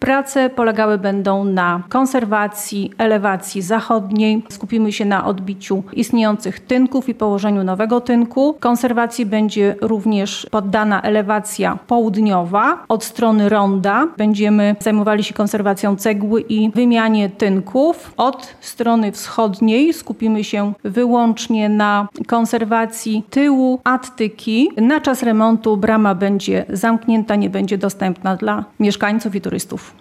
Prace polegały będą na konserwacji elewacji zachodniej. Skupimy się na odbiciu istniejących tynków i położeniu nowego tynku. Konserwacji będzie również poddana elewacja południowa. Od strony ronda będziemy zajmowali się konserwacją cegły i wymianie tynków. Od strony wschodniej skupimy się wyłącznie na konserwacji tyłu Attyki. Na czas remontu brama będzie zamknięta, nie będzie dostępna dla mieszkańców i turystów.